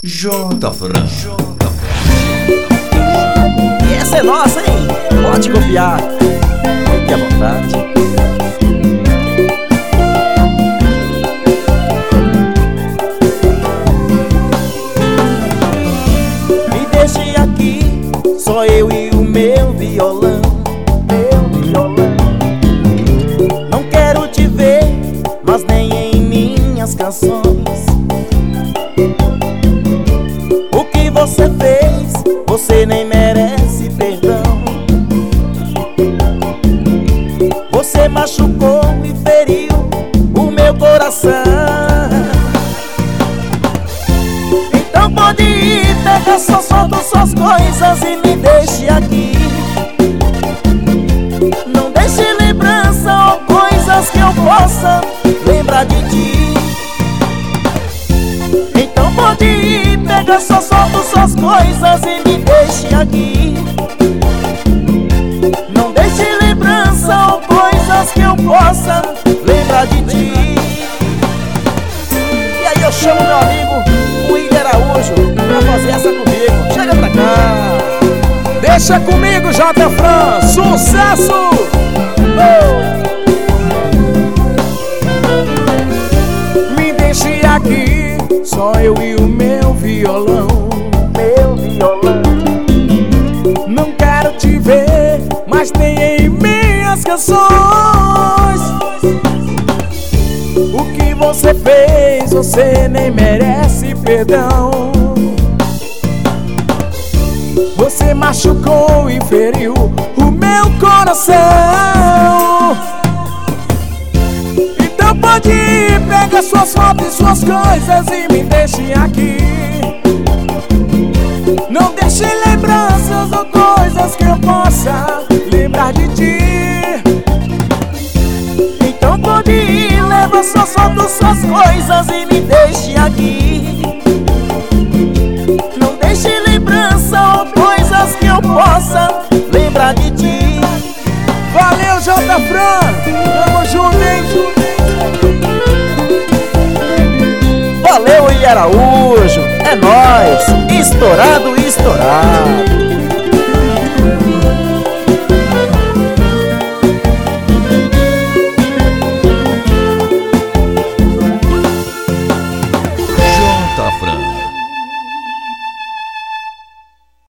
J. Fran. E essa é nossa, hein? Pode copiar. Fique à vontade. Me deixe aqui, só eu e o meu violão. Não quero te ver, mas nem em minhas canções. O que você fez, você nem merece perdão. Você machucou e feriu o meu coração. Então pode ir, pega suas fotos, suas coisas e me deixe aqui. Não deixe lembrança ou coisas que eu possa lembrar de ti. Então pode ir, pega suas fotos, suas coisas e me deixe aqui. Não deixe lembrança ou coisas que eu possa lembrar de ti. E aí eu chamo meu amigo William Araújo pra fazer essa comigo. Chega pra cá. Deixa comigo, J. Fran, sucesso! Me deixe aqui, só eu e o meu violão. Não quero te ver, mas nem em minhas canções. O que você fez, você nem merece perdão. Você machucou e feriu o meu coração. Então pode ir, pega suas fotos e suas coisas e me deixe aqui. Não deixe lembranças ou coisas que eu possa lembrar de ti. Então pode ir, leva suas fotos, suas coisas e me deixe aqui. Não deixe lembrança ou coisas que eu possa lembrar de ti. Valeu, J. Fran, tamo junto, hein? Valeu, William Araújo, é nóis, estourado, estourado.